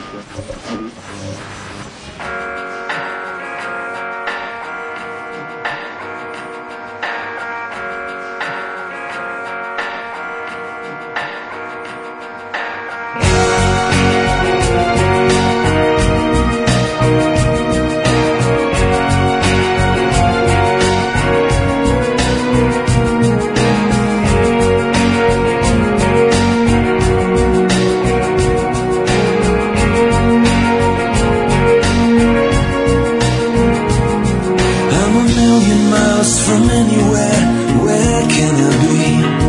From anywhere, where can I be?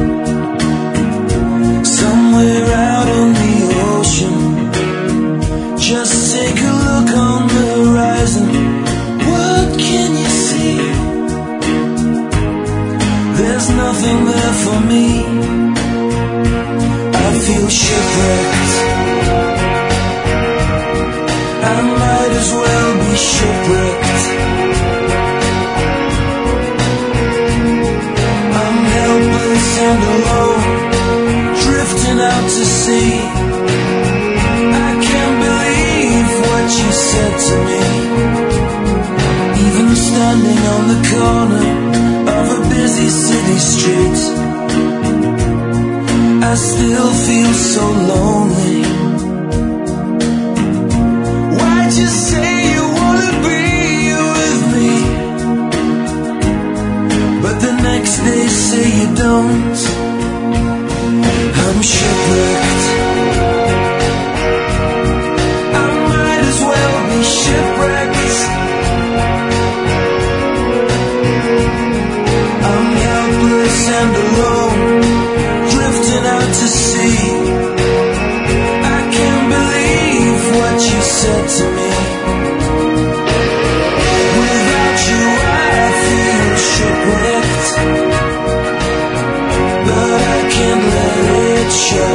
Somewhere out on the ocean. Just take a look on the horizon. What can you see? There's nothing there for me. I feel shipwrecked. I might as well be shipwrecked. And alone, drifting out to sea. I can't believe what you said to me. Even standing on the corner of a busy city street, I still feel so lonely. Why'd you say you wanna be with me, but the next day say you don't? I'm shipwrecked. I might as well be shipwrecked. I'm helpless and alone, drifting out to sea. I can't believe what you said to me. Without you I feel shipwrecked, but I can't let it show.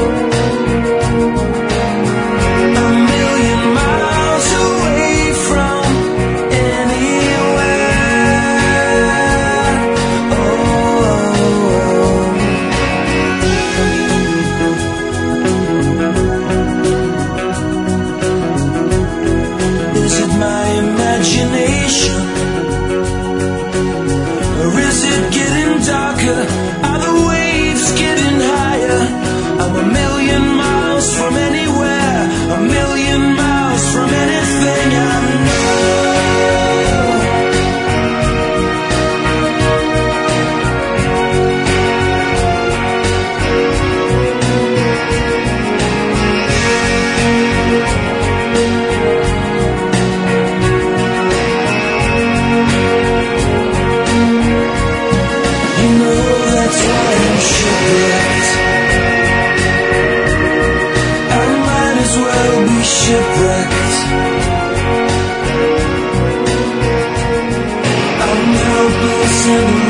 A million miles away from anywhere. Is it my imagination, or is it getting darker? Are the waves getting higher? I'm a million miles from anywhere, a million miles from anything I know. You know that's why I'm shipwrecked. I might as well be shipwrecked. I'm helpless and